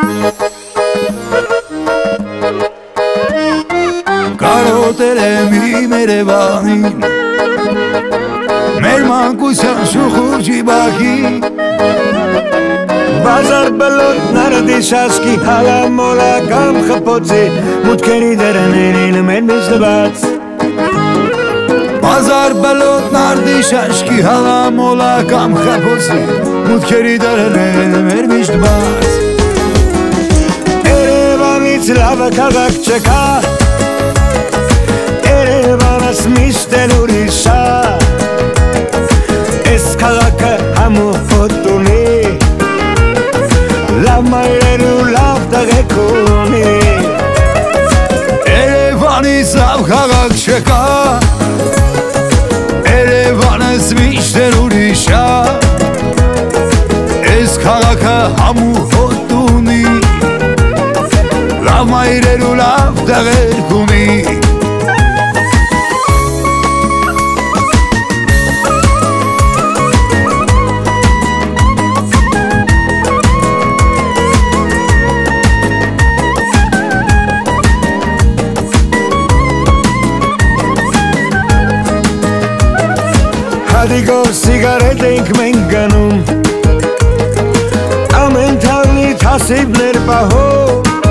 Կարոտերեմի Երևանին մեր մանկության շուխուրջի բակի Բազար բլոտները դիշաշկի հալամոլա կամ խպոցի մուտքերի դերներին մեր միշտ բաց Բազար բլոտներ դիշաշկի հալամոլա կամ խպոցի մուտքերի դերներին մեր միշտ բաց Երևանից լավը քաղաք չկա Երևանս միշտ էլ ուրիշ է Էս քաղաքը համու հոտ ունի Լավ մայրեր ու լավ տղեկ ունի Երևանից լավ քաղաք չկա Երևանս միշտ էլ ուրիշ է Էս քաղաքը համու հոտ ունի Լավ մայրեր ու լավ տղեկ ունի Հատիկով սիգարետ ենք մենք գնում Ամեն թաղնի թասիվներ պահով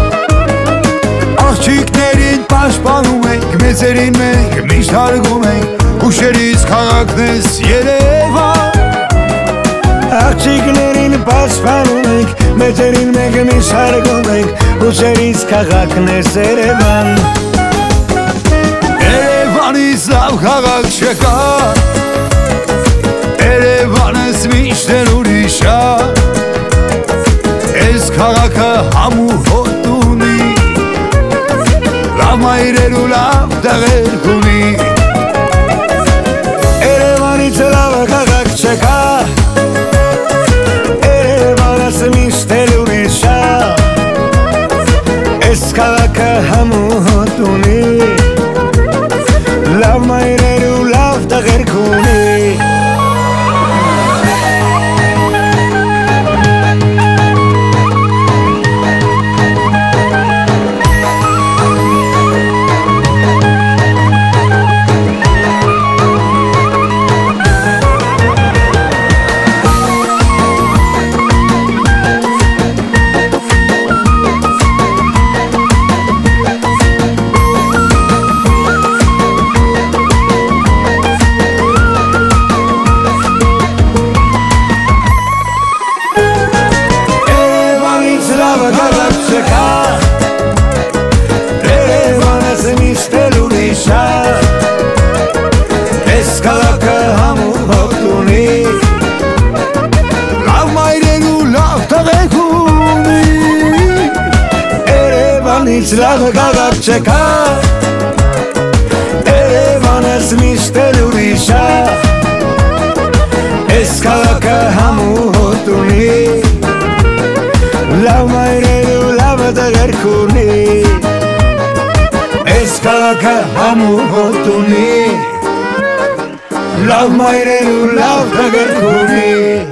Աղջիկներին պաշտպանում ենք, մեծերին մենք միշտ հարգում ենք Հուշերից քաղաքն ես Երևան Աղջիկներին պաշտպանում ենք, մեծերին մենք միշտ հարգում ենք Հուշերից քաղաքն ես Երևան Երևանից լավ քաղաք չկա Երևանս միշտ էլ ուրիշ է Էս քաղաքը համու հոտ ունի Լավ մայրեր ու լավ տղերք ունի Երևանից լավ քաղաք չկա Երևանս միշտ էլ ուրիշ է Էս քաղաքը համու հոտ ունի Լավ մայրեր ու լավ տղերք ունի Երևանս միշտ էլ ուրիշ է Էս քաղաքը համու հոտ ունի Լավ մայրեր ու լավ տղերք ունի Երևանից լավ քաղաք չկա Երևանս միշտ էլ ուրիշ է Էս քաղաքը համու հոտ ունի Լավ մայրեր ու լավ տղերք ունի Էս քաղաքը համու հոտ ունի Լավ մայրեր ու լավ տղերք ունի